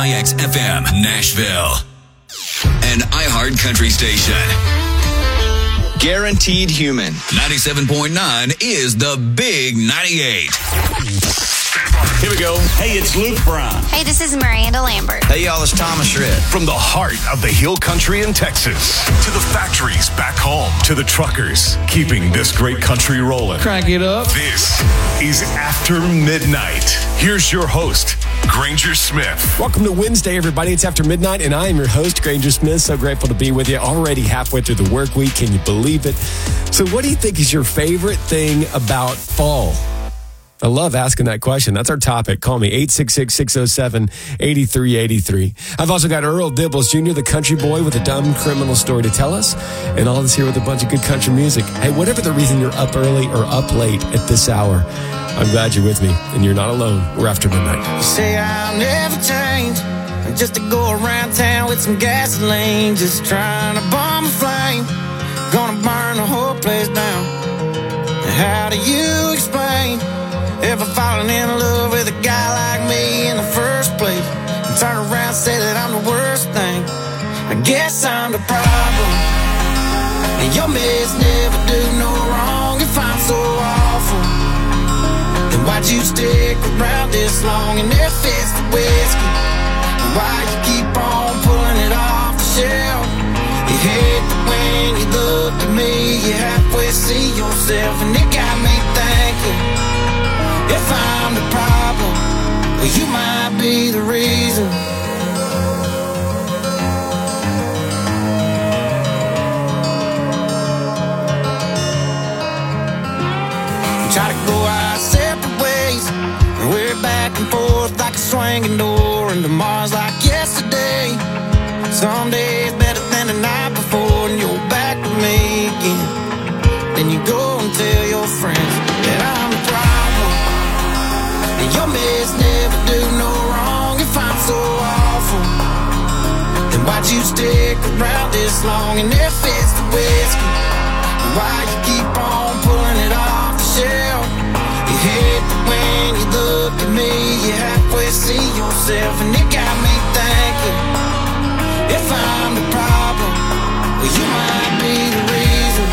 KXIX FM, Nashville. An iHeart Country station. Guaranteed Human. 97.9 is the Big 98. Here we go. Hey, it's Luke Brown. Hey, this is Miranda Lambert. Hey, y'all, it's Thomas Rhett. From the heart of the Hill Country in Texas to the factories back home to the truckers keeping this great country rolling. Crank it up. This is After Midnight. Here's your host, Granger Smith. Welcome to Wednesday, everybody. It's After Midnight, and I am your host, Granger Smith. So grateful to be with you. Already halfway through the work week. Can you believe it? So what do you think is your favorite thing about fall? I love asking that question. That's our topic. Call me, 866-607-8383. I've also got Earl Dibbles Jr., the country boy with a dumb criminal story to tell us, and all this here with a bunch of good country music. Hey, whatever the reason you're up early or up late at this hour, I'm glad you're with me, and you're not alone. We're After Midnight. You say I'll never change, just to go around town with some gasoline, just trying to bomb a flame, gonna burn the whole place down. How do you explain ever falling in love with a guy like me in the first place, and turn around and say that I'm the worst thing? I guess I'm the problem, and your meds never do no wrong. If I'm so awful, then why'd you stick around this long and if it's the whiskey? Why you keep on pulling it off the shelf? You hate that when you look at me, you halfway see yourself, and it got me thinking, if I'm the problem, well, you might be the reason. We try to go our separate ways, and we're back and forth like a swinging door, and tomorrow's like yesterday. Some days better than the night before, and you're back with me again. Then you go and tell your friends that I'm the problem. Your meds never do no wrong. If I'm so awful, then why'd you stick around this long? And if it's the whiskey, why you keep on pulling it off the shelf? You hate that when you look at me, you halfway see yourself, and it got me thinking, if I'm the problem, well, you might be the reason.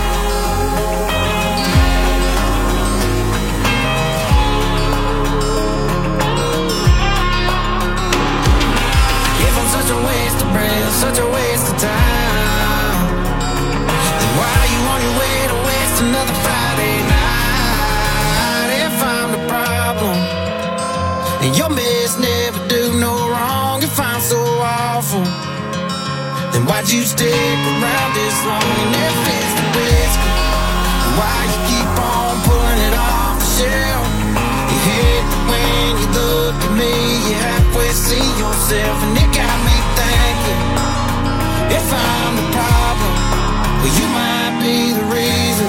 Such a waste of breath, such a waste of time. Then why are you on your way to waste another Friday night? If I'm the problem, and your meds never do no wrong. If I'm so awful, then why'd you stick around this long? And if it's the whiskey, why you keep on pulling it off the shelf? You hate that when you look at me, you halfway see yourself, and it got me thinking, if I'm the problem, well, you might be the reason.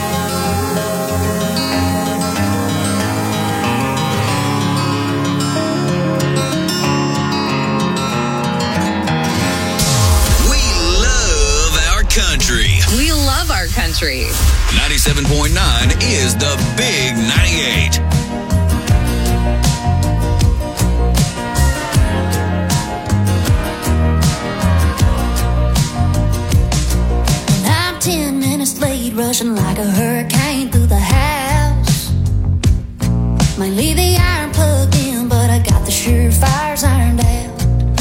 We love our country. We love our country. 97.9 is the Big 98. Rushing like a hurricane through the house. Might leave the iron plugged in, but I got the surefires ironed out.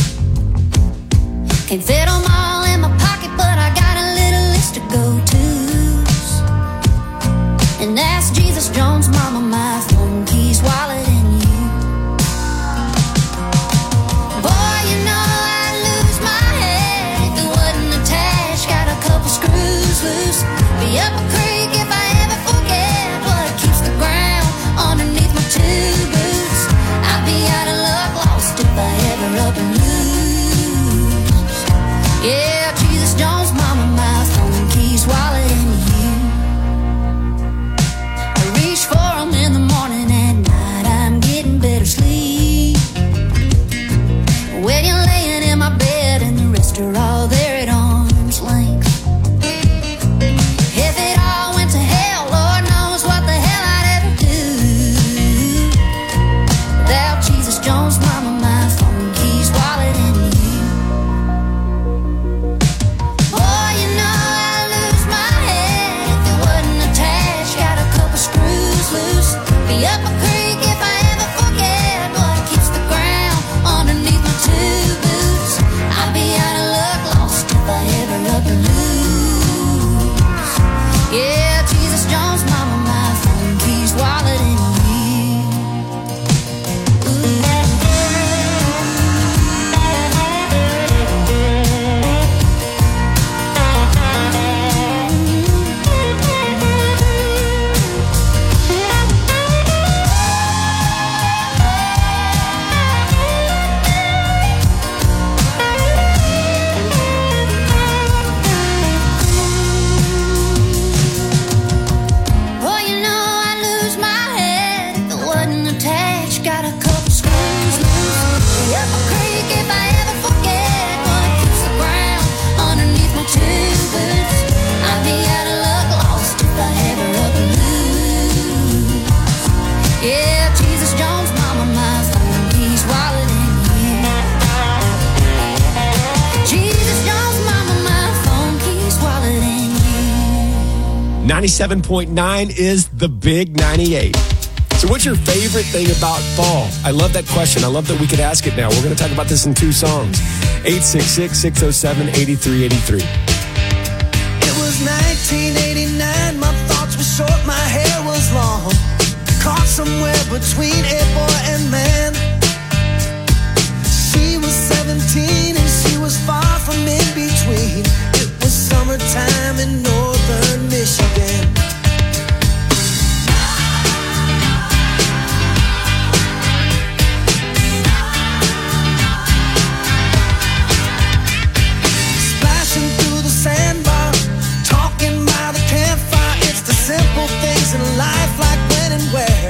Can't fit them all in my pocket, but I got a little list of go-tos. And that's Jesus Jones, Mama, my phone, keys, wallet, and you. Boy, you know I'd lose my head if it wasn't attached. Got a couple screws loose. Be up a creek if I ever forget what keeps the ground underneath my two boots. I'd be out of luck, lost if I ever up and lose. Yeah, Jesus Jones, Mama, my phone, keys, wallet, and you. I reach for them in the morning, at night I'm getting better sleep. When you're laying in my bed and the rest are all there at arm's length. Jones, Mama, my phone, keys, 97.9 is the Big 98. So what's your favorite thing about fall? I love that question. I love that we could ask it now. We're going to talk about this in 2 songs. 866-607-8383. It was 1989, my thoughts were short, my hair was long. Caught somewhere between a boy and man. She was 17 and she was far from in between. It was summertime in northern Michigan. Splashing through the sandbar, talking by the campfire. It's the simple things in life, like when and where.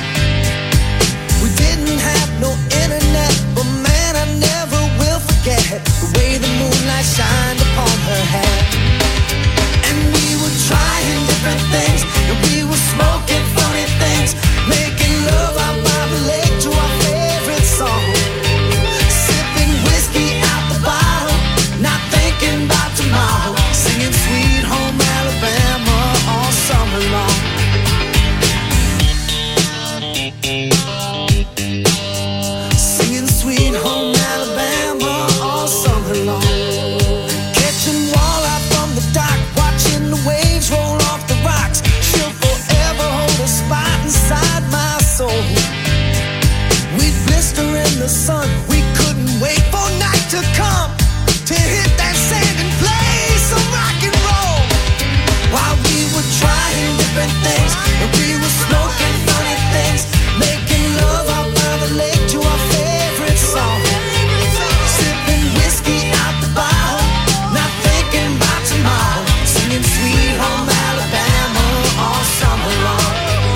We didn't have no internet, but man, I never will forget the way the moonlight shined upon her hair. And we were trying different things, and we were smoking funny things, making love out by the lake to our favorite song. Sipping whiskey out the bottle, not thinking about tomorrow, singing Sweet Home Alabama all summer long. Singing Sweet Home Alabama all summer long. Catching walleye from the dock, watching the waves roll off the rocks. She'll forever hold a spot inside my soul. We'd blister in the sun, we couldn't wait for night to come to hit that sand and play some rock and roll. While we were trying different things, and we were smoking funny things, making love out by the lake to our favorite song. Sipping whiskey out the bottle, not thinking about tomorrow, singing Sweet Home Alabama all summer long.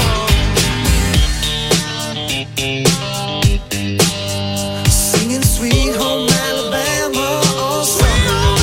Singing Sweet Home Alabama all summer long.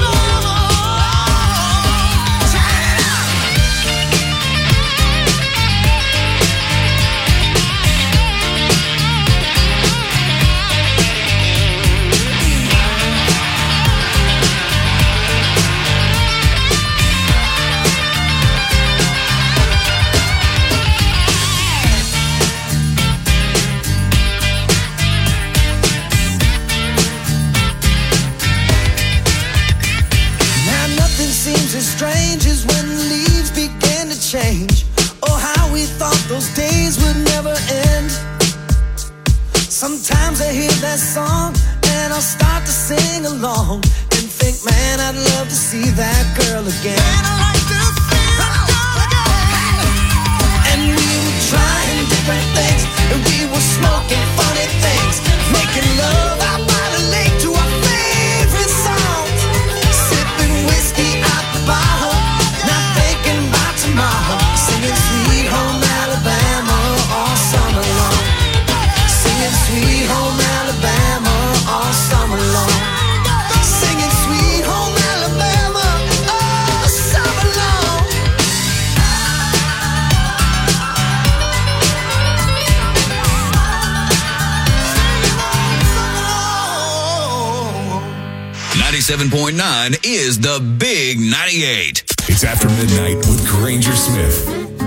Now nothing seems as strange as when the leaves begin to change. Oh, how we thought those days would never end. Sometimes I hear that song and I'll start to sing along and think, man, I'd love to see that girl again. Man, I'd like to see that girl again. And we were trying different things, and we were smoking funny things, making love out by the lake to our favorite songs. Sipping whiskey out the bottle, not thinking about tomorrow, singing Sweet Home Alabama all summer long. Singing Sweet Home Alabama all summer long. Singing Sweet Home Alabama all summer long. Oh. 97.9 is the Big 98. It's After Midnight with Granger Smith.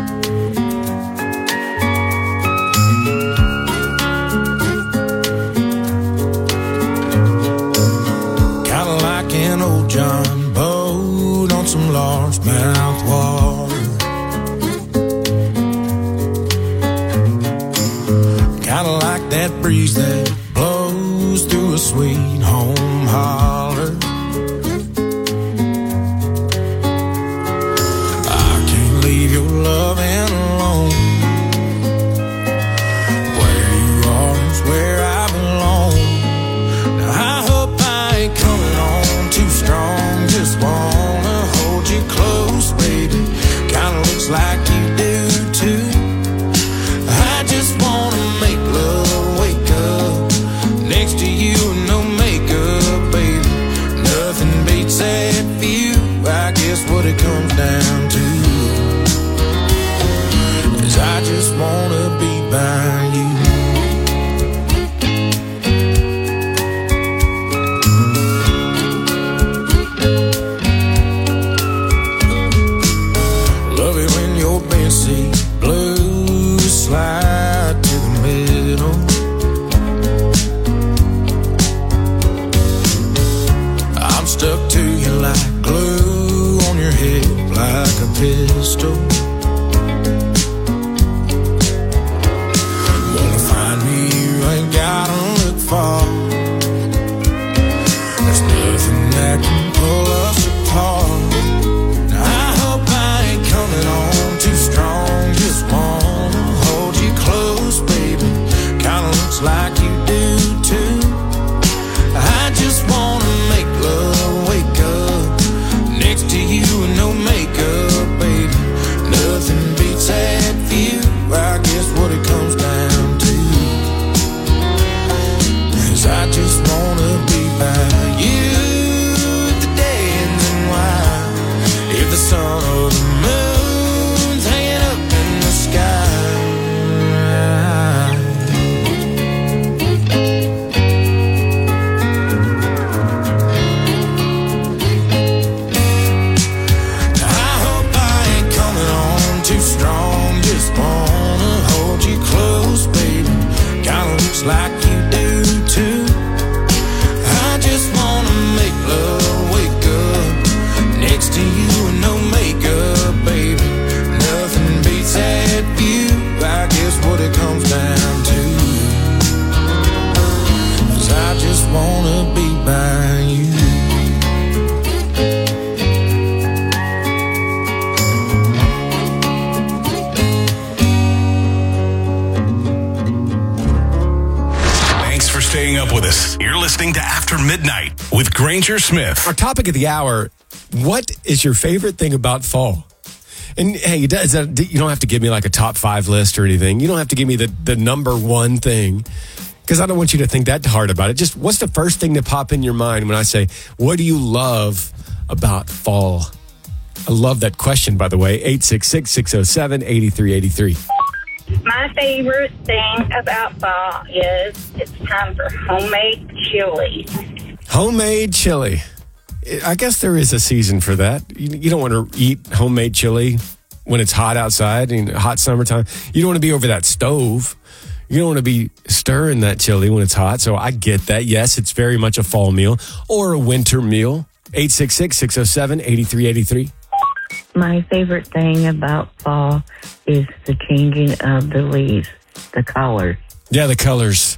Kinda like an old John boat on some largemouth water. Kinda like that breeze that blows through a sweet home holler. I can't leave your loving alone. Where you are is where I belong. Now I hope I ain't coming on too strong. Just wanna hold you close, baby. Kinda looks like you do too. I just wanna make love, wake up next to you and no makeup, baby. Nothing beats that view. I guess what it comes down to is I just wanna be by you. pistol. Wanna find me, you ain't gotta look far. There's nothing that can pull us apart. Now, I hope I ain't coming on too strong. Just wanna hold you close, baby. Kinda looks like you do too. I just wanna make love, wake up next to you and no makeup, baby. Nothing beats that view. I guess what it comes down to is I just wanna be by you if the day ends in white, if the sun or the moon's hanging up in the sky. I hope I ain't coming on too strong. Just wanna hold you close, baby. Kinda looks like you do too. I just wanna make love, wake up next to you and no makeup, baby. Nothing beats that view. I guess what it comes down to is I just wanna be by you. Thanks for staying up with us. You're listening to After Midnight with Granger Smith. Our topic of the hour, what is your favorite thing about fall? And hey, you don't have to give me like a top 5 list or anything. You don't have to give me the number one thing, because I don't want you to think that hard about it. Just what's the first thing to pop in your mind when I say, what do you love about fall? I love that question, by the way. 866-607-8383. My favorite thing about fall is it's time for homemade chili. Homemade chili. I guess there is a season for that. You don't want to eat homemade chili when it's hot outside in hot summertime. You don't want to be over that stove. You don't want to be stirring that chili when it's hot. So I get that. Yes, it's very much a fall meal or a winter meal. 866-607-8383. My favorite thing about fall is the changing of the leaves, the colors. Yeah, the colors.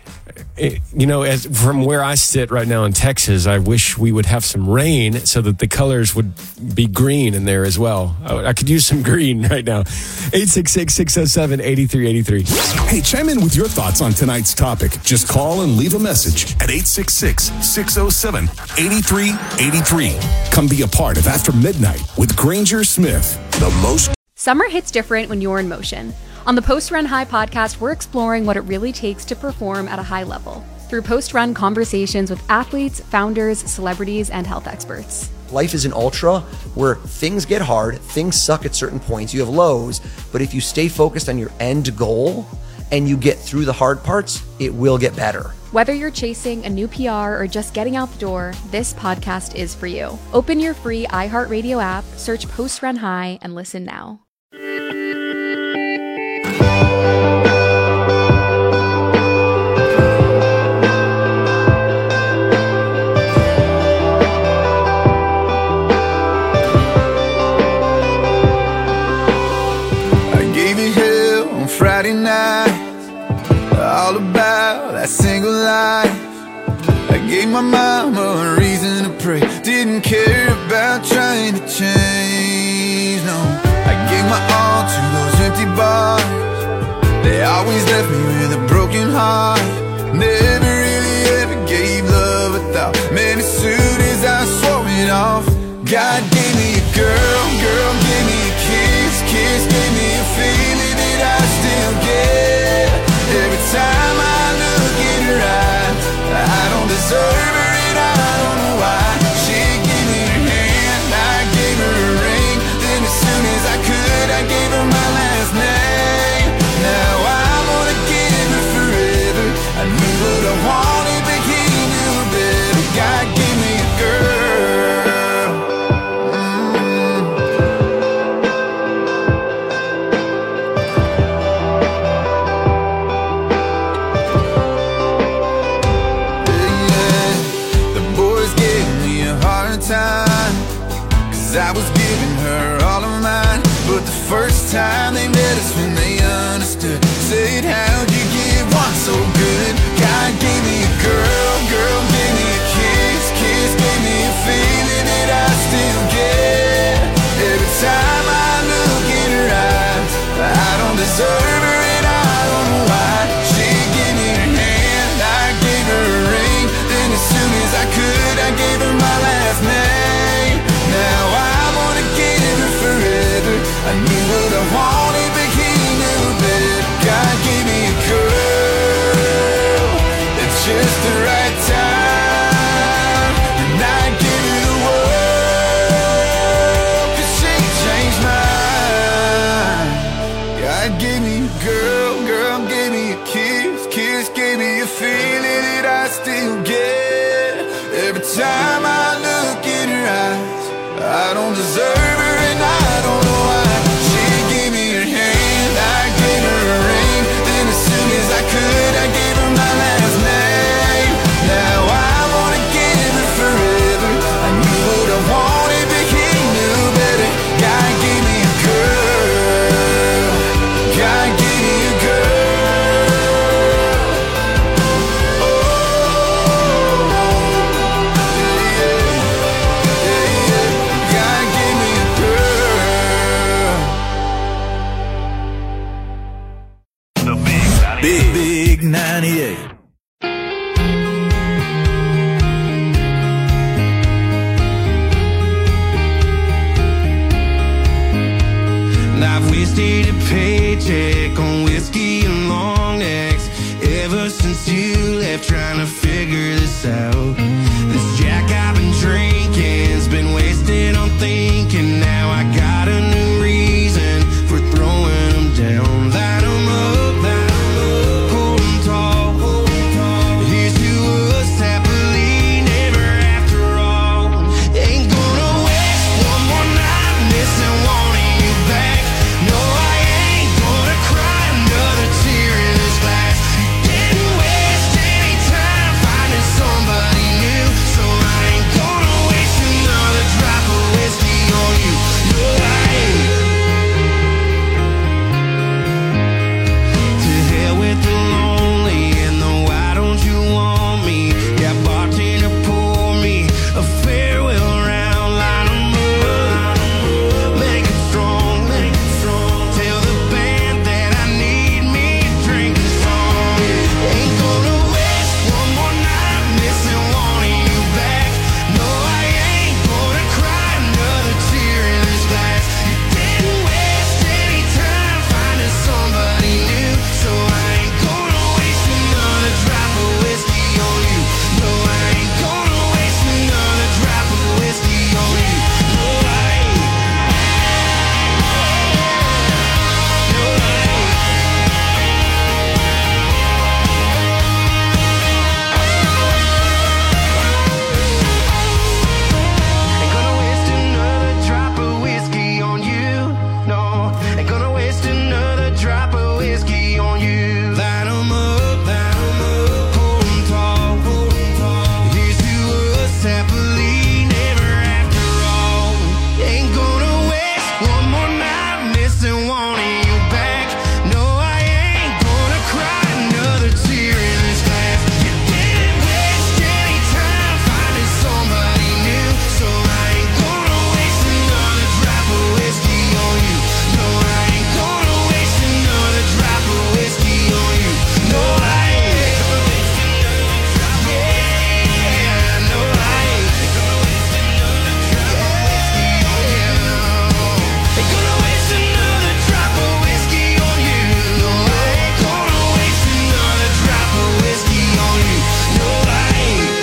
From where I sit right now in Texas, I wish we would have some rain so that the colors would be green in there as well. I could use some green right now. 866-607-8383. Hey, chime in with your thoughts on tonight's topic. Just call and leave a message at 866-607-8383. Come be a part of After Midnight with Granger Smith. The most. Summer hits different when you're in motion. On the Post Run High podcast, we're exploring what it really takes to perform at a high level through post-run conversations with athletes, founders, celebrities, and health experts. Life is an ultra where things get hard, things suck at certain points, you have lows, but if you stay focused on your end goal and you get through the hard parts, it will get better. Whether you're chasing a new PR or just getting out the door, this podcast is for you. Open your free iHeartRadio app, search Post Run High, and listen now. Friday night, all about that single life. I gave my mama a reason to pray. Didn't care about trying to change, no. I gave my all to those empty bars. They always left me with a broken heart. Never really ever gave love a thought. Man, as soon as I swore it off, God gave me a girl, girl gave me a kiss, kiss gave me a feeling that I still get. Every time I look in her eyes, I don't deserve her and I don't know why. She gave me her hand, I gave her a ring. Then as soon as I could, I gave her my last name. Now I'm gonna give her forever. I knew what I wanted, but he knew better. God gave me a girl. giving her all of mine. But the first time they met us when they understood, said, how'd you give one so good? God gave me a girl, girl gave me a kiss, kiss gave me a feeling that I still get. Every time I look in her eyes, I don't deserve her and I don't know why. She gave me her hand, I gave her a ring, then as soon as I could, I gave her my last name. Now I wanna give her forever. I knew what I wanted, but he knew better. God gave me a girl at just the right time, and I gave her the world, 'cause she changed mine. God gave me a girl, girl gave me a kiss, kiss gave me a feeling that I still get. Every time I look in her eyes, I don't deserve her and I don't know why. She gave me her hand, I gave her a ring, then as soon as I could, I gave her my last name. Now I wanna give her forever. I knew what I wanted, but he knew better. God gave me a girl, God gave me a girl. Oh, God gave me a girl. The Big 98. I've wasted a paycheck on whiskey and long necks ever since you left, trying to figure this out. This Jack I've been drinking's been wasted on thinking. Now I got a new reason for throwing them down. Light 'em up, hold 'em tall. Here's to us happily never after all. Ain't gonna waste one more night missing wanting you back. No, I ain't gonna cry another tear in this glass. Didn't waste any time finding somebody new, so I ain't gonna waste another drop of whiskey on you. No, I ain't. To hell with the lonely and the why don't you want me? Yeah, bartender, pour me a farewell round. Line 'em up, make it strong. Tell the band that I need me a drink and song. Ain't gonna waste one more night missing wanting you back. No, I ain't gonna cry another tear in this glass. You didn't waste any time finding somebody new, so I ain't gonna waste another drop of whiskey on you. No, I ain't gonna waste another drop of whiskey on you. No, I ain't. No, I ain't. Ain't gonna waste another drop of whiskey on you. No, ain't gonna waste another drop of whiskey on you. Line 'em up, hold 'em tall. Here's to us happily never after all. Ain't gonna waste one more night missing wanting you back. No, I ain't gonna cry another tear in this glass. You didn't waste any time finding somebody new, so I ain't gonna waste another drop of whiskey on you. No, I ain't gonna waste another drop of whiskey on you. No, I ain't. Yeah, no, I ain't. Ain't gonna waste another drop of whiskey on you. Ain't gonna waste another drop of whiskey on you. No, I ain't gonna waste another drop of whiskey on you. No, I ain't.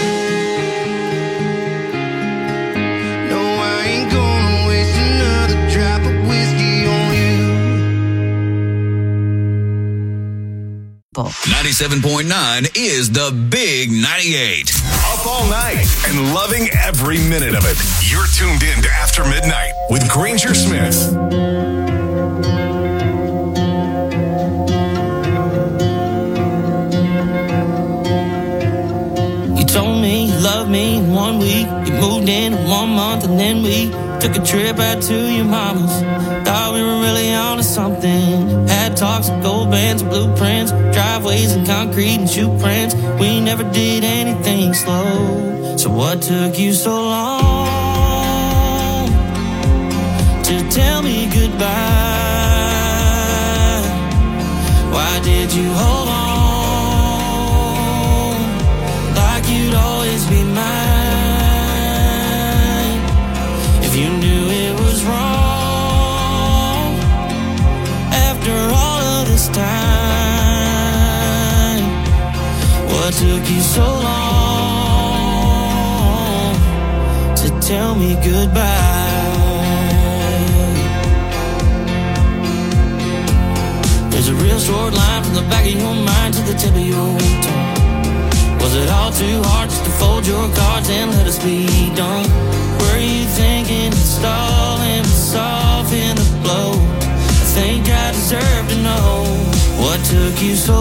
No, I ain't gonna waste another drop of whiskey on you. 97.9 is the Big 98. Up all night and loving every minute of it. You're tuned in to After Midnight with Granger Smith. You told me you loved me in 1 week. You moved in 1 month and then we Took a trip out to your mama's. Thought we were really onto something. Had talks of gold bands and blueprints, driveways and concrete and shoe prints. We never did anything slow. So what took you so long to tell me goodbye? Why did you hold on like you'd always be mine? If you knew it was wrong after all of this time, what took you so long to tell me goodbye? There's a real short line from the back of your mind to the tip of your tongue. Was it all too hard just to fold your cards and let us be done? Were you thinking of stalling, soften the blow? I think I deserve to know what took you so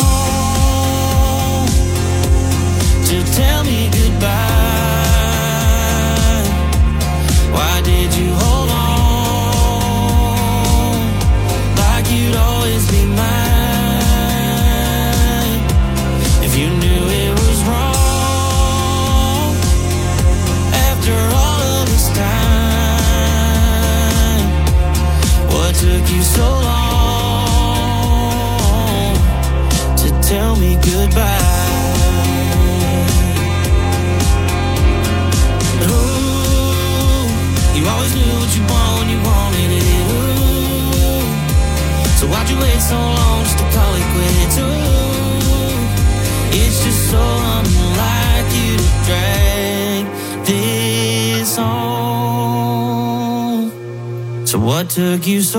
long to tell me goodbye. Why did you hold on like you'd always be mine? If you knew it was wrong after all of this time, what took you so long to tell me goodbye? Ooh, you always knew what you want when you wanted it. Ooh, so why'd you wait so long just to call it quits? Ooh, it's just so unlike you to drag this on. So what took you so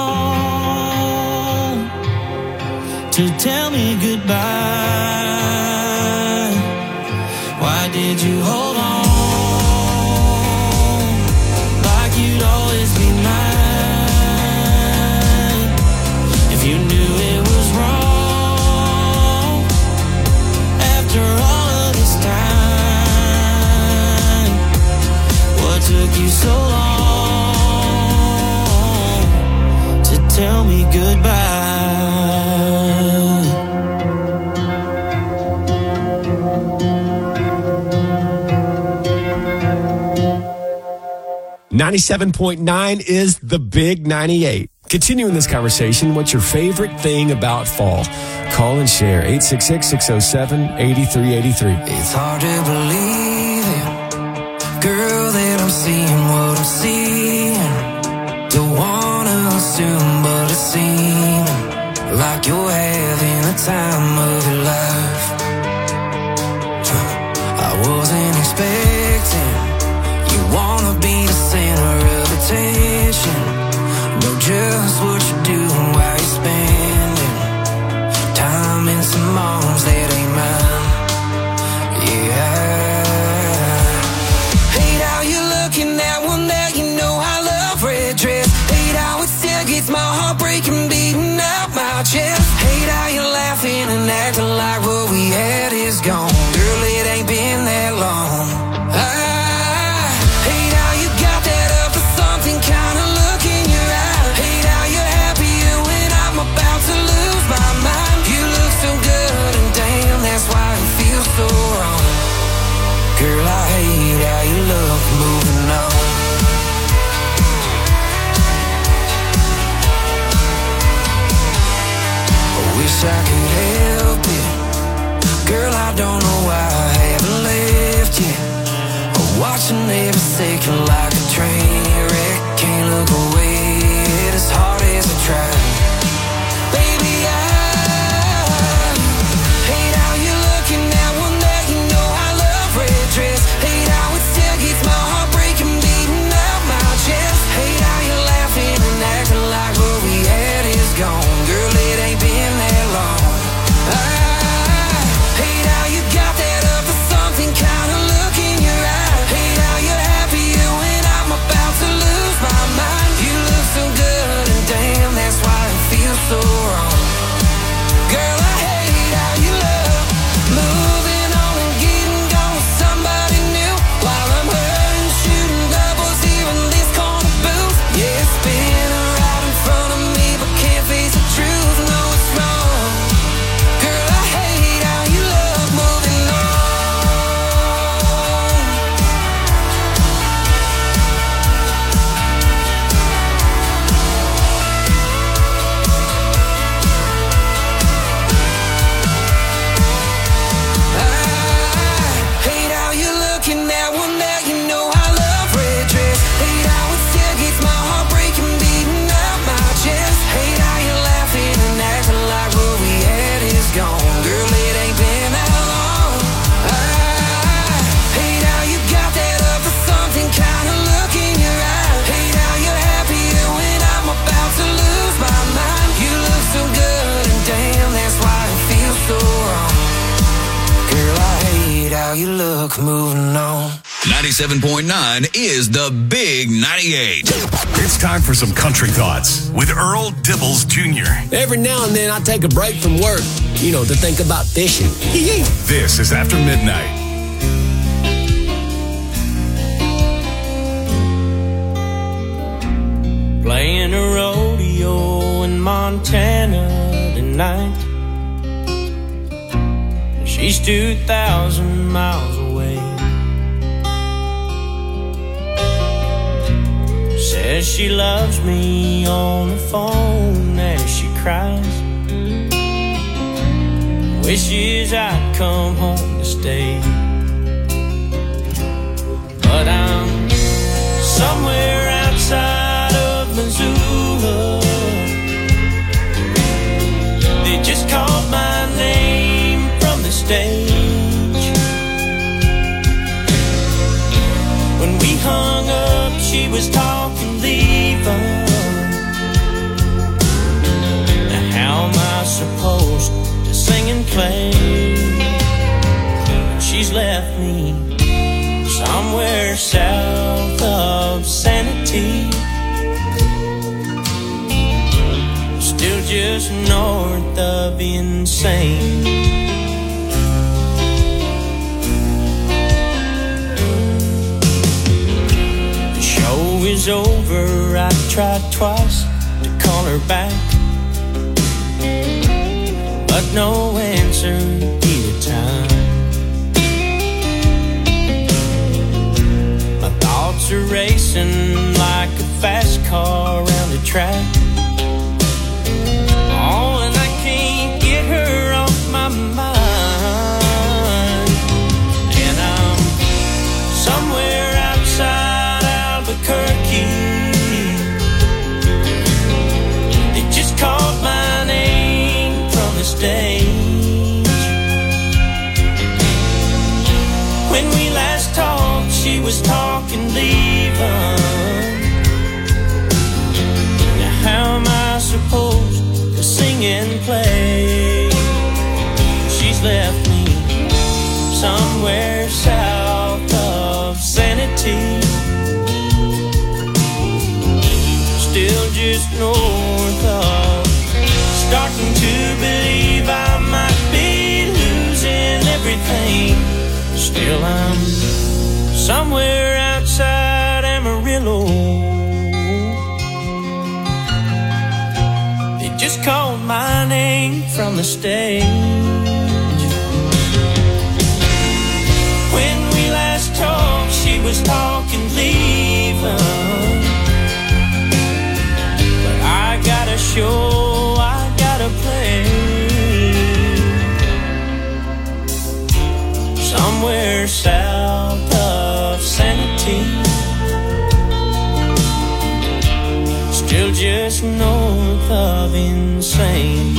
long to tell me goodbye? Why did you hold on like you'd always be mine? If you knew it was wrong after all of this time, what took you so long to tell me goodbye? 97.9 is the Big 98. Continuing this conversation, what's your favorite thing about fall? Call and share 866-607-8383. It's hard to believe it, girl, that I'm seeing what I'm seeing. Don't wanna assume, but it seems like you're having the time of your life. I wasn't expecting you wanna be the center of attention. Know just what you're doing while you're spending time in some arms that ain't mine. Yeah. Hate how you're looking at one that you know I love red dress. Hate how it still gets my heart breaking, beating up my chest. Hate how you're laughing and acting like what we had is gone. Girl, it ain't been that long. Girl, I hate how you look moving on. I wish I could help it. Girl, I don't know like moving on. 97.9 is the Big 98. It's time for some country thoughts with Earl Dibbles Jr. Every now and then I take a break from work, to think about fishing. This is After Midnight. Playing a rodeo in Montana tonight. She's 2,000 miles away. Says she loves me on the phone as she cries. Wishes I'd come home to stay. But I'm somewhere outside of Missoula. They just called my name from the stage. When we hung up, she was talking leaving. Now how am I supposed to sing and play? She's left me somewhere south of sanity, still just north of insane. The show is over, I tried twice to call her back, but no answer either time. My thoughts are racing like a fast car around the track. Oh, and I can't get her off my mind. And I'm somewhere outside Albuquerque. They just called my name from the stage. When we last talked, she was talking leaving. Now how am I supposed to sing and play? She's left me somewhere south of sanity, still just north of. Starting to believe I might be losing everything. Still I'm somewhere outside Amarillo. They just called my name from the stage. When we last talked, she was talking leaving. But I got a show I gotta play. Somewhere south of sanity, still just north of insane.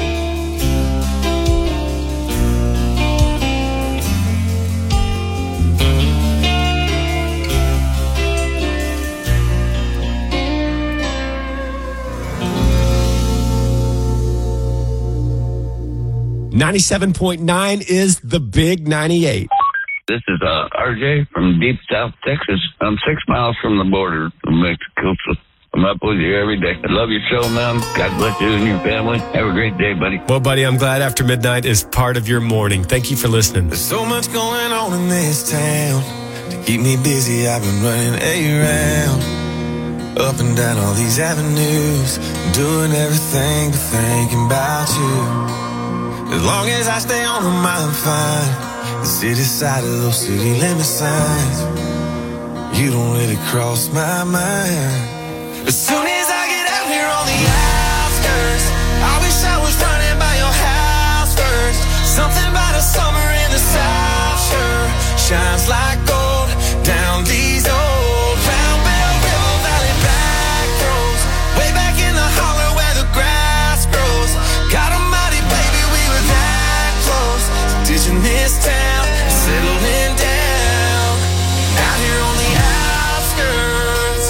.9 is the Big 98. This is RJ from deep South Texas. I'm 6 miles from the border of Mexico, so I'm up with you every day. I love your show, man. God bless you and your family. Have a great day, buddy. Well, buddy, I'm glad After Midnight is part of your morning. Thank you for listening. There's so much going on in this town. To keep me busy, I've been running around, up and down all these avenues, doing everything but thinking about you. As long as I stay on them, I'm fine. The city side of those city limit signs, you don't really cross my mind. As soon as I get out here on the outskirts, I wish I was running by your house first. Something about a summer in the South sure shines like gold down these old Round Bell River Valley back roads, way back in the holler where the grass grows. God almighty, baby, we were that close to ditching this town, settling down out here on the outskirts.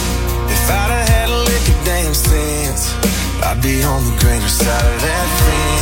If I'd have had a lick of damn sense, I'd be on the greener side of that fence.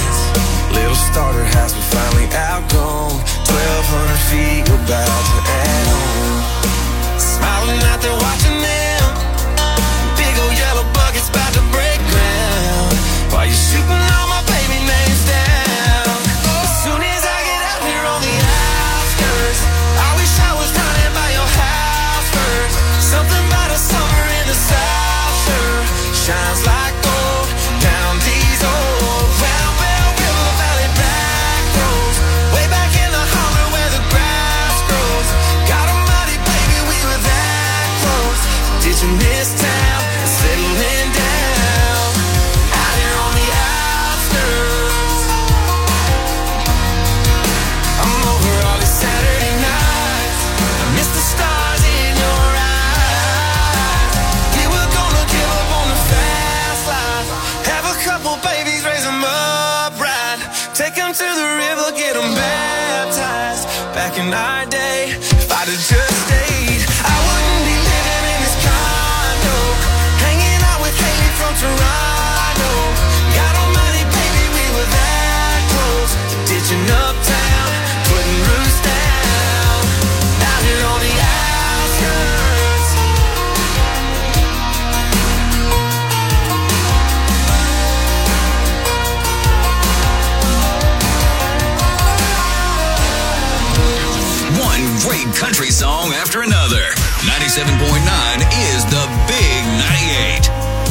little starter house we finally outgrown. 1,200 feet, we're about to add on. Smiling out there watching them. Big old yellow buckets about to break ground. While you're shooting all my baby names down. As soon as I get out here on the outskirts, I wish I was running by your house first. Something about a summer in the South sure shines like gold down these old Round Bell River Valley back roads. Way back in the holler where the grass grows. God almighty, baby, we were that close. Ditching this town and settling down out here on the outskirts. I'm over all these Saturday nights. I miss the stars in your eyes. We were gonna give up on the fast life. Have a couple babies, raise them up right. Take them to the river, get them baptized. Back in our day, if I'd have just stayed, I wouldn't be living in this condo, hanging out with Haley from Toronto. God almighty, baby, we were that close to ditching uptown, putting roots down out here on the outskirts. One great country song after another. 97.9 is the Big 98.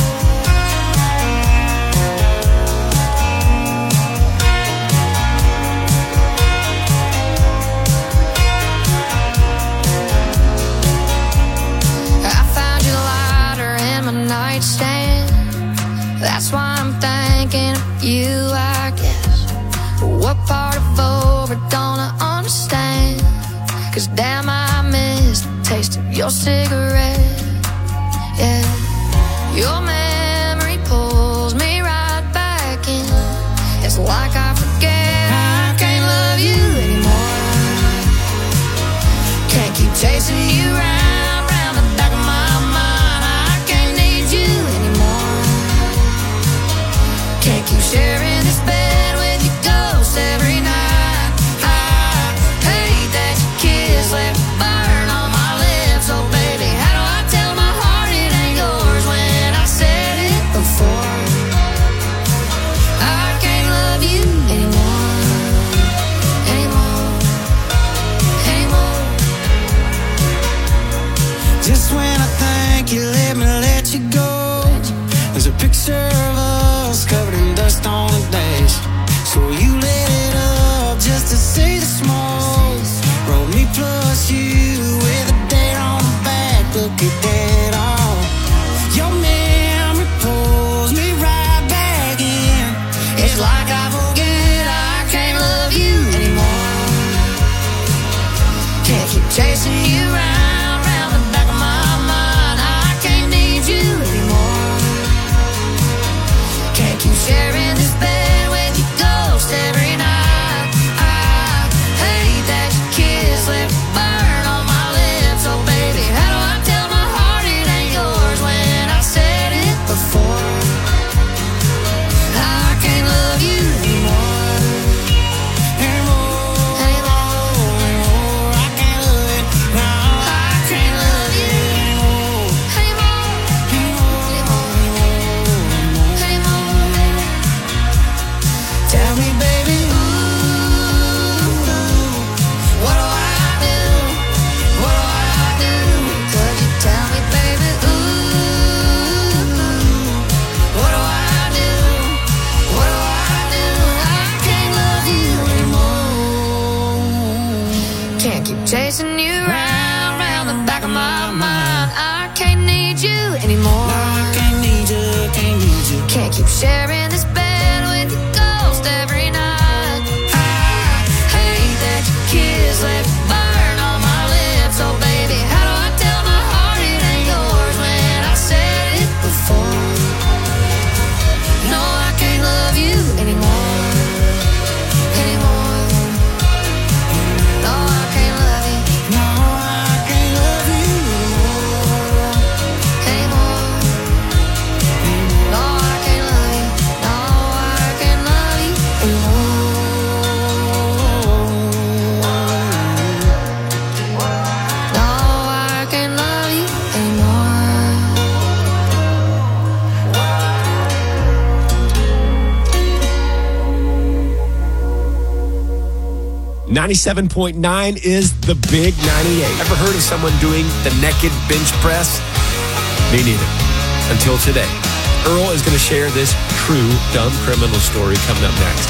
I found your lighter in my nightstand. That's why I'm thinking of you, I guess. What part of over don't I understand? 'Cause damn, I miss the taste of your cigarette. Yeah, your memory pulls me right back in. It's like I forget I can't love you anymore. Can't keep chasing you round the back of my mind. I can't need you anymore. Can't keep sharing this bed with your ghost every night. I hate that your kiss left a burn on my lips. Oh baby, how do I tell my heart it ain't yours when I said it before? I can't love you anymore, anymore, anymore. Just when I think you let me let you go, there's a picture of us covered in dust on the dash. So you lit it up just to see the smoke. Roll me plus you with a date on the back. Look at that all. Your memory pulls me right back in. It's like I forget I can't love you anymore. Can't keep chasing you round the back of my mind. I can't need you anymore. Can't keep sharing this bed with your ghost every night. I hate that your kiss left a burn on my lips. Oh baby, how do I tell my heart it ain't yours when I said it before? I can't love you anymore, anymore, anymore. I can't love it. No, I can't love you anymore, anymore, anymore, anymore. Tell me, baby, ooh, what do I do? What do I do? Could you tell me, baby, ooh, what do I do? What do I do? I can't love you anymore. Can't keep chasing you round the back of my mind. I can't need you anymore. I can't need you, can't need you. Can't keep sharing this bed with your ghost every night. I hate that your kiss left a burn on my lips. Oh baby, how do I tell my heart it ain't yours when I said it before? No, I can't love you anymore, anymore. No, I can't love you. No, I can't love you anymore, anymore. No, I can't love you. No, 97.9 is the Big 98. Ever heard of someone doing the naked bench press? Me neither. Until today. Earl is going to share this true dumb criminal story coming up next.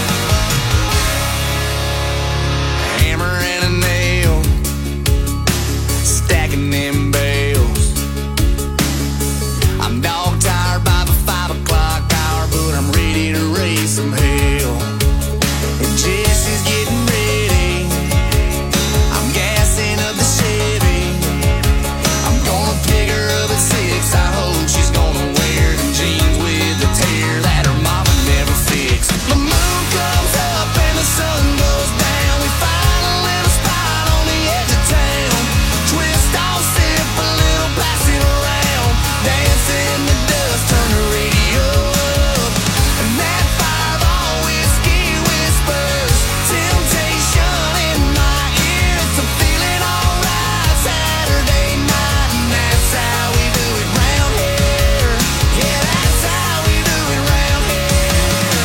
Hammer and a nail, stacking them bales. I'm dog tired by the 5 o'clock hour, but I'm ready to raise some hell. And Jesse's getting ready, I'm gassing up the Chevy. I'm gonna pick her up at 6, I hope she's gonna wear them jeans with the tear that her mama never fixed. The moon comes up and the sun goes down, we find a little spot on the edge of town. Twist off, sip a little, pass it around, dance in the dust, turn the radio up. And that fireball whiskey whispers temptation in my ear. It's a feeling alright Saturday night, and that's how we do it round here. Yeah, that's how we do it round here.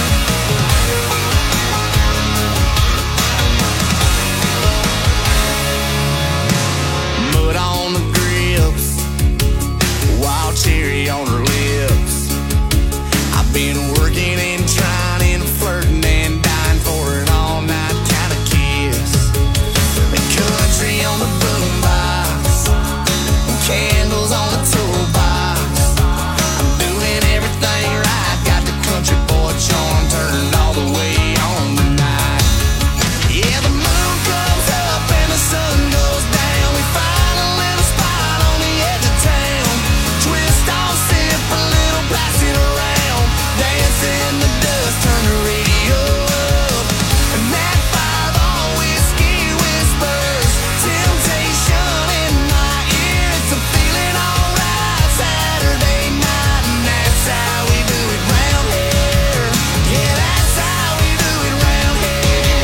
Mud on the grips, wild cherry on her lips. I've been working and trying and flirting and dying for an all-night kind of kiss. The country on the boombox, candles on the toolbox. I'm doing everything right, got the country boy charm turned all the way on tonight. Yeah, the moon comes up and the sun goes down, we find a little spot on the edge of town. Twist off, sip a little, pass it around, dance in the dust, turn the radio up. And that fireball whiskey whispers temptation in my ear. It's a feeling alright Saturday night, and that's how we do it round here. Yeah, that's how we do it round here.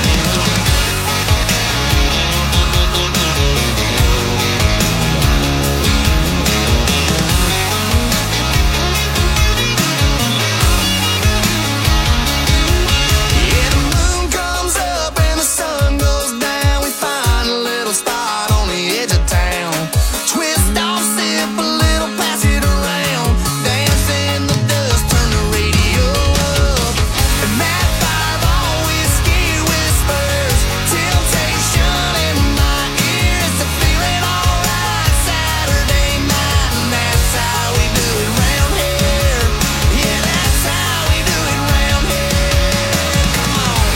Yeah, the moon comes up and the sun goes down, we find a little spot on the edge of town. Twist off, sip a little, pass it around, dance in the dust, turn the radio up. And that fireball whiskey whispers temptation in my ear. It's a feeling alright Saturday night, and that's how we do it round here. Yeah, that's how we do it round here. Come on.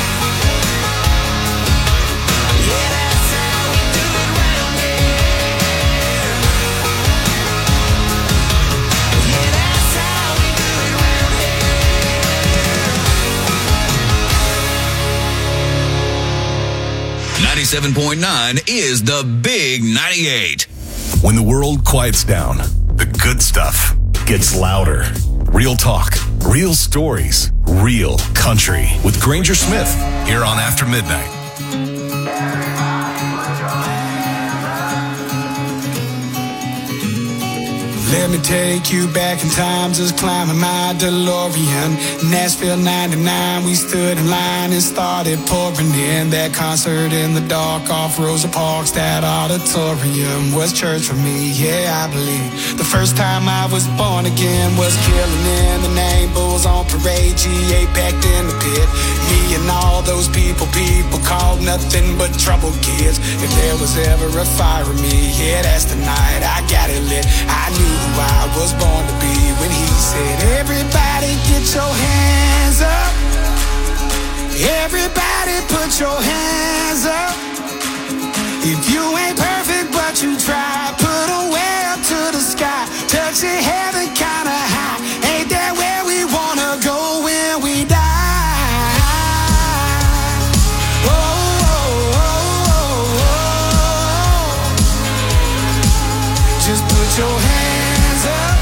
Yeah, that's how we do it round here. Yeah, that's how we do it round here. 97.9 is the Big 98. When the world quiets down, the good stuff gets louder. Real talk, real stories, real country. With Granger Smith here on After Midnight. Let me take you back in time, just climbing my DeLorean. Nashville 99, we stood in line and started pouring in. That concert in the dark off Rosa Parks, that auditorium was church for me, yeah, I believe. The first time I was born again was killing in the name, Bulls on parade, GA packed in the pit. Me and all those people called nothing but trouble kids. If there was ever a fire in me, yeah, that's the night I got it lit. I knew who I was born to be when he said, everybody get your hands up. Everybody put your hands up. If you ain't perfect but you try, put them way up to the sky. Touch your heaven kinda high. Ain't that where we wanna go when we die? Oh, oh, oh, oh, oh. Just put your hands up.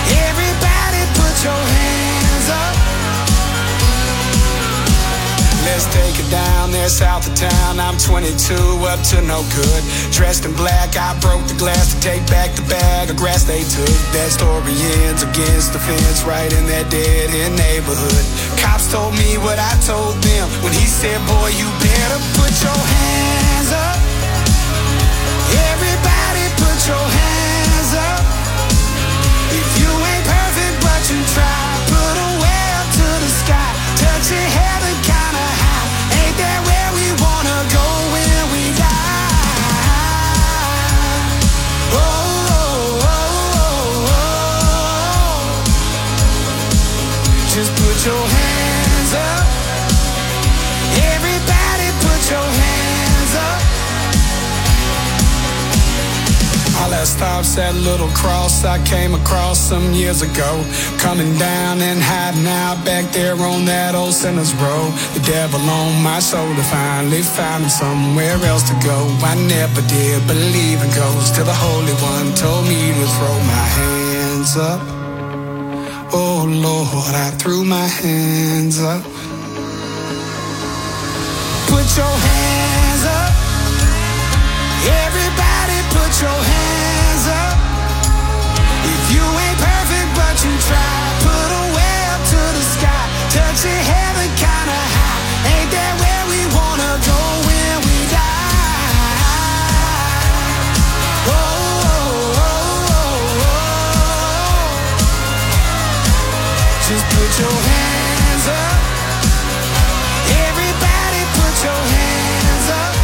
Everybody put your hands up. let's take it down there south of town. I'm 22, up to no good. Dressed in black, I broke the glass to take back the bag of grass they took. That story ends against the fence right in that dead-end neighborhood. Cops told me what I told them when he said, boy, you better put your hands up. Everybody put your hands up. If you ain't perfect but you try, put a way up to the sky. Touch your heaven kinda high. Ain't that where we wanna go when we die? Oh, oh, oh, oh, oh. Just put your hands up. Everybody put your hands up. All that stops that little cross I came across some years ago. Coming down and hiding out back there on that old Sinners Row. The devil on my shoulder finally found him somewhere else to go. I never did believe in ghosts till the Holy One told me to throw my hands up. Oh Lord, I threw my hands up. Put your hands up. Everybody put your hands up. If you ain't perfect but you try, put a way up to the sky. Touch your heaven kinda high. Ain't that where we wanna go when we die? Oh, oh, oh, oh, oh. Just put your hands up. Everybody put your hands up.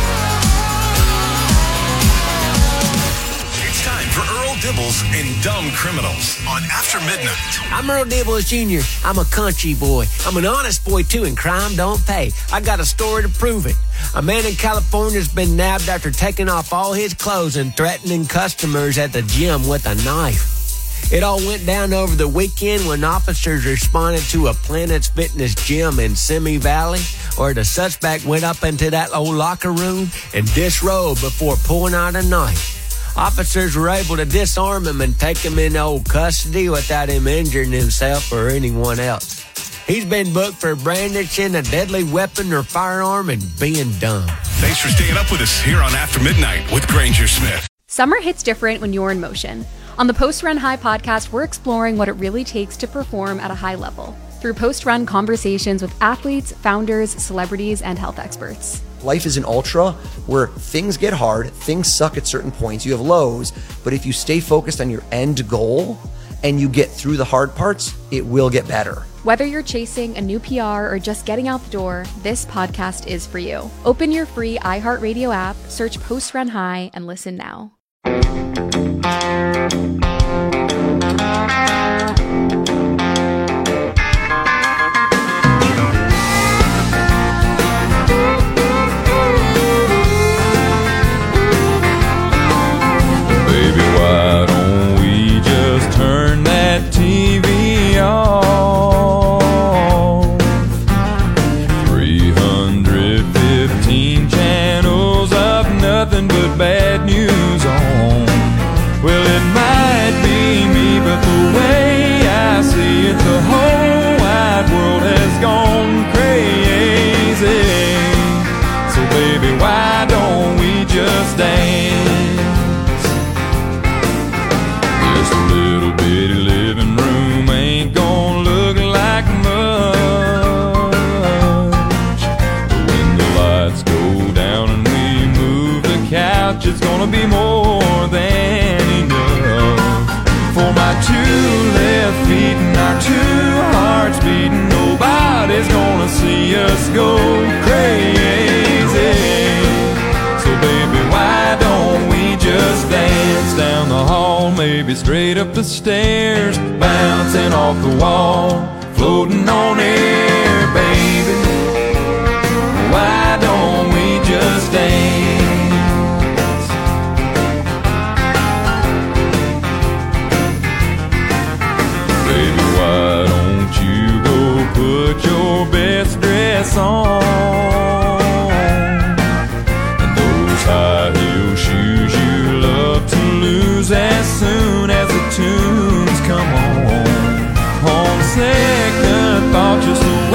Earl Dibbles and Dumb Criminals on After Midnight. I'm Earl Dibbles Jr. I'm a country boy. I'm an honest boy, too, and crime don't pay. I got a story to prove it. A man in California's been nabbed after taking off all his clothes and threatening customers at the gym with a knife. It all went down over the weekend when officers responded to a Planet Fitness gym in Simi Valley, where the suspect went up into that old locker room and disrobed before pulling out a knife. Officers were able to disarm him and take him into old custody without him injuring himself or anyone else. He's been booked for brandishing a deadly weapon or firearm and being dumb. Thanks for staying up with us here on After Midnight with Granger Smith. Summer hits different when you're in motion. On the Post Run High podcast, we're exploring what it really takes to perform at a high level through post-run conversations with athletes, founders, celebrities, and health experts. Life is an ultra where things get hard, things suck at certain points, you have lows, but if you stay focused on your end goal and you get through the hard parts, it will get better. Whether you're chasing a new PR or just getting out the door, this podcast is for you. Open your free iHeartRadio app, search Post Run High, and listen now. Why don't we just turn that TV off? 315 channels of nothing but bad news on. Well, it might be me, but the way I see it, the whole wide world has gone crazy. So baby, why don't we just dance? This little bitty living room ain't gonna look like much, but when the lights go down and we move the couch, it's gonna be more than enough. For my two left feet and our two hearts beating, nobody's gonna see us go crazy. So baby, why don't we just dance down the hall, maybe straight up the stairs, bouncing off the wall, floating on air, baby. Why don't we just dance? Baby, why don't you go put your best dress on, and those high heel shoes you love to lose as soon as the tunes come on. On second thought, just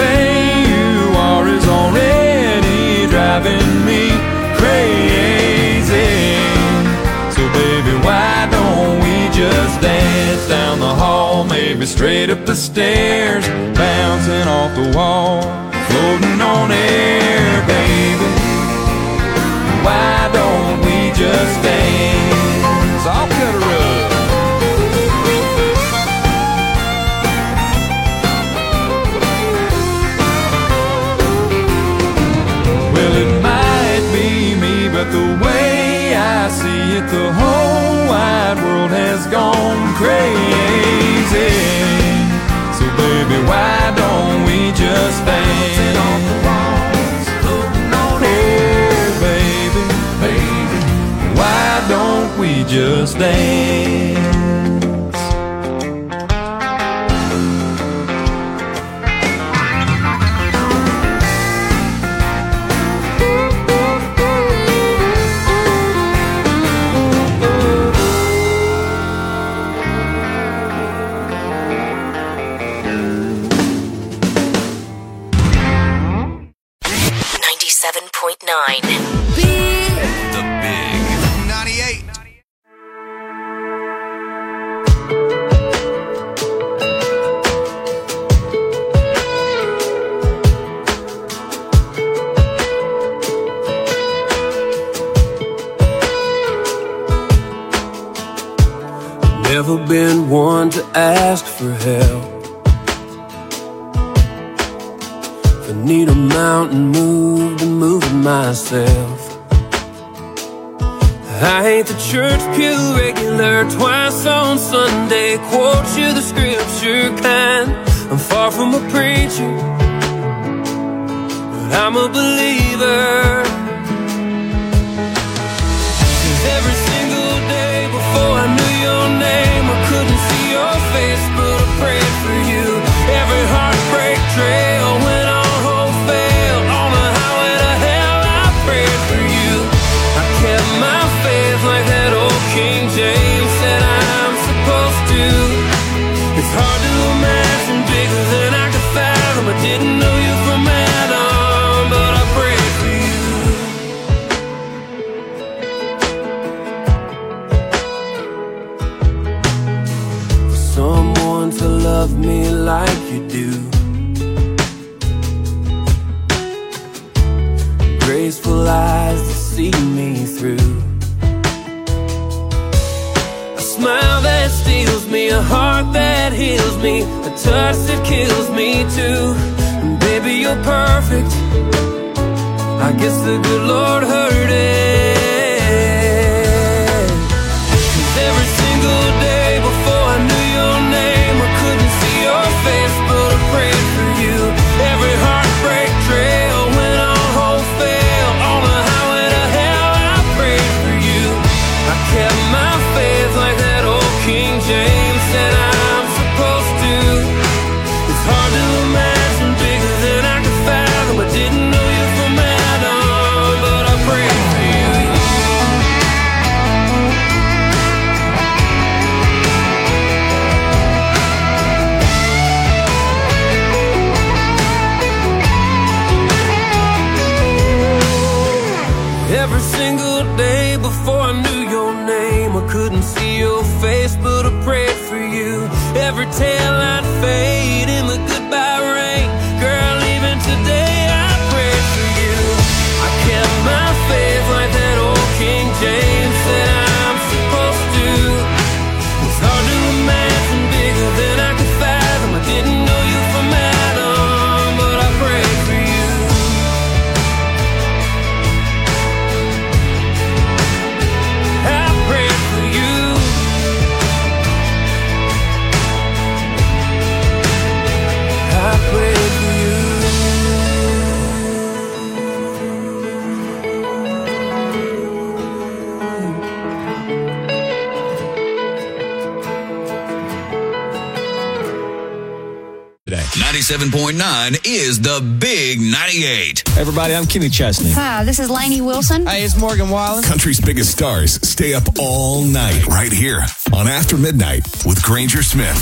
head up the stairs, bouncing off the wall, floating on air, baby. Why don't we just dance? I'll cut a rug. Well, it might be me, but the way I see it, the whole wide world has gone crazy. So baby, why don't we just dance? Oh baby, why don't we just dance? 97.9. The Big 98. Never been one to ask for help. If I need a mountain moved, I'm moving myself. I ain't the church pew regular, twice on Sunday, quote you the scripture kind. I'm far from a preacher, but I'm a believer. 'Cause every single day before I knew your name, I couldn't see your face, but I prayed for you. Every heartbreak trail went on hope failed. On the highway to hell, I prayed for you. I kept my faith like that old King James said I'm supposed to. It's hard to imagine bigger than I could fathom. I didn't know you from Adam, but I prayed for you. For someone to love me like you do, graceful eyes to see me through, a smile that steals me, a heart that heals me, a touch that kills me too. And baby, you're perfect. I guess the good Lord heard it. 'Cause every single day before I knew your name, I couldn't see your face, but I prayed for you. Every heartbreak trail went on hope failed. On the highway to hell, I prayed for you. I kept my faith like that old King James said I'm supposed to. It's hard to imagine bigger than I could fathom. I didn't know you from Adam, but I prayed for you. Every single day before I knew your name, I couldn't see your face, but I prayed for you. Every tail I'd fade in the goodbye rain, girl, even today I prayed for you. I kept my faith like that old King James said I'm supposed to. It's hard to imagine bigger than I could fathom. I didn't know you from Adam, but I prayed for you. I prayed for you. I prayed for you. Today. 97.9 is the Big 98. Everybody, I'm Kenny Chesney. Hi, this is Lainey Wilson. Hey, it's Morgan Wallen. Country's biggest stars stay up all night right here on After Midnight with Granger Smith.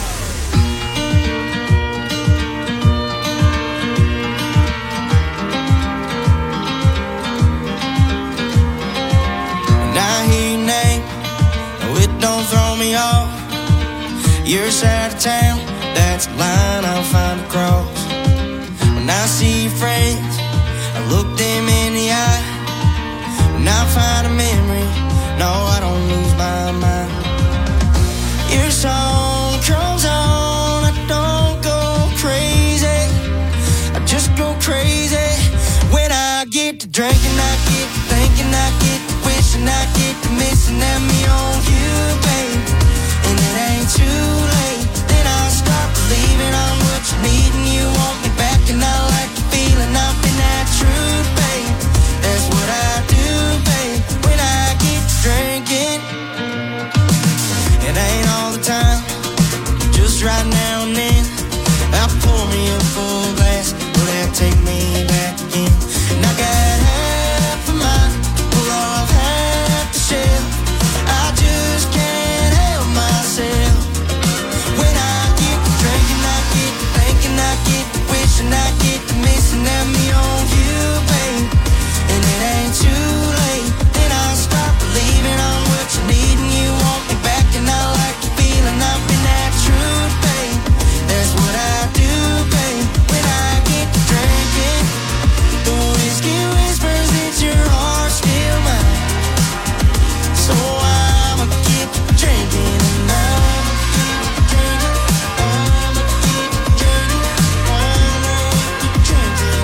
When I hear your name, oh, it don't throw me off. Your side of town that's a line I'll find across. When I see your friends, I look them in the eye. When I find a memory, no, I don't lose my mind. Your song comes on, I don't go crazy, I just go crazy. When I get to drinking, I get to thinking, I get to wishing, I get to missing at me on you, babe. And it ain't too late, then I start believing I'm what you need and you want me back. And I like the feeling up in that truth, babe. That's what I do, babe, when I get to drinking. It ain't all the time, just right now and then. I'll pour me a full glass, will that take me back again? And I got half a mind, pull off half the shell. I just can't help myself. When I get to drinking, I get to thinking, I get to wishing, I get to missing at me on you, babe. And it ain't too late, then I start believing I'm what you need and you want me back. And I like the feeling up in that truth, babe. That's what I do, babe, when I get to drinking. The whiskey whispers that your heart's still mine, so I'ma keep drinking and I'ma keep drinking, I'ma keep drinking, I'ma keep drinking.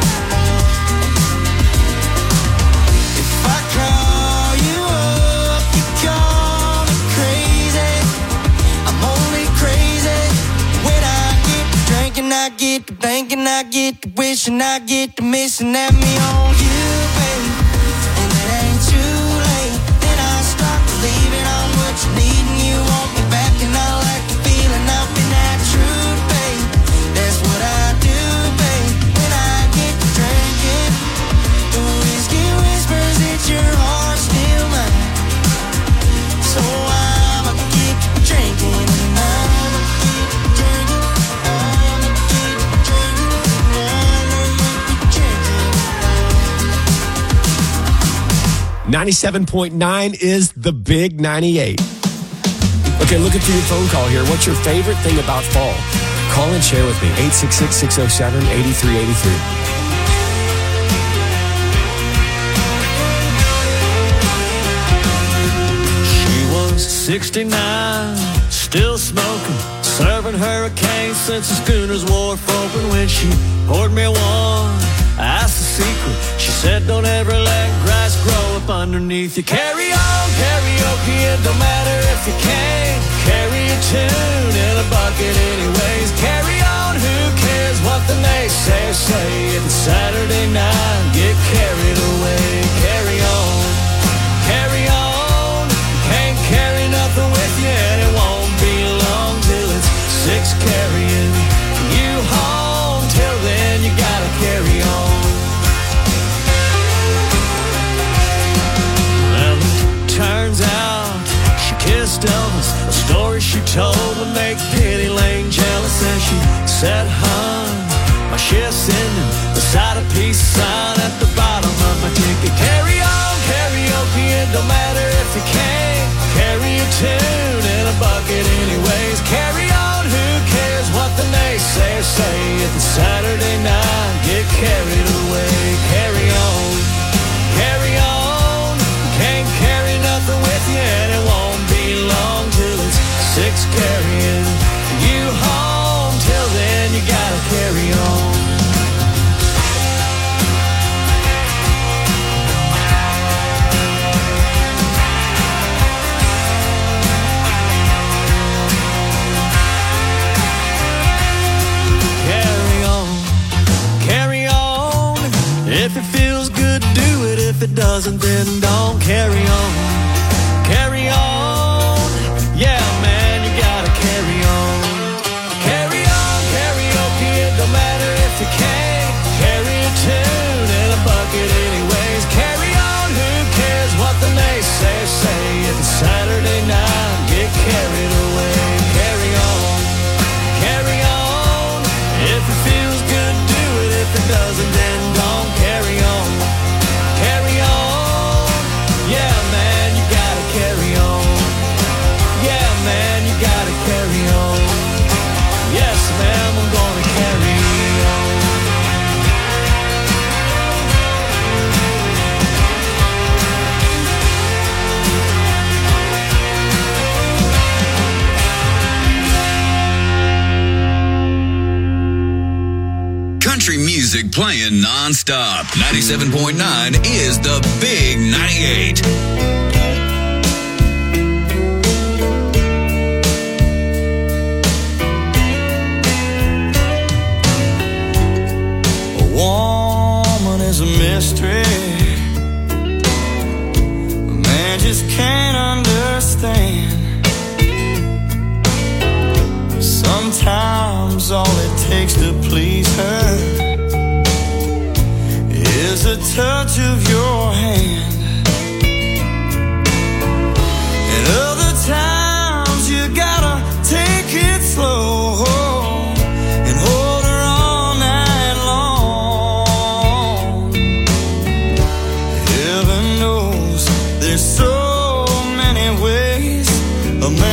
If I call you up, you call me crazy. I'm only crazy when I get to drinking, I get to thinking, I get to wishing, I get to missing at me on you, babe. And it ain't too late, then I start believing I'm what you need and you want me back. And I like the feeling up in that truth, babe. That's what I do, babe, when I get to drinking. The whiskey whispers that your heart's still mine, so I'ma keep drinking and I'ma keep drinking, I'ma keep drinking, I'ma keep drinking. 97.9 is the Big 98. Okay, looking for your phone call here. What's your favorite thing about fall? Call and share with me. 866-607-8383. She was 69, still smoking, serving hurricanes since the schooners wharf open. When she poured me one, I asked the secret. She said, don't ever let grass grow up underneath you. Carry on, karaoke, it don't matter if you can't carry a tune in a bucket anyways. Carry on, who cares what the naysayers say? It's Saturday night, get carried away. Carry on, carry on. Can't carry nothing with you, and it won't be long till it's six carrying you home. Till then, you gotta carry on. Well, it turns out she kissed Elvis. The story she told would make Penny Lane jealous, and she said, "Hun, my shift's ending beside a peace sign at the bottom of my ticket." Carry on, karaoke, it don't matter if you can't carry a tune in a bucket anyways. Carry on, who cares what the naysayers say? If it's Saturday night, get carried away. Carry on, carry on. Can't carry nothing with you, and it won't be long till it's six carrying you home. Till then, you gotta carry on. If it feels good, do it. If it doesn't, then don't. Carry on, carry on. Yeah, man, you gotta carry on. Carry on, karaoke, it don't matter if you can't carry a tune in a bucket anyways. Carry on, who cares what the naysayers say? If it's Saturday night, get carried away. Carry on, carry on. If it feels good, do it. If it doesn't, then don't. Carry on, carry on. Yeah. music playing nonstop. 97.9 is the Big 98. A woman is a mystery. A man just can't understand. Sometimes all it takes to please her is a touch of your hand. And other times you gotta take it slow and hold her all night long. Heaven knows there's so many ways a man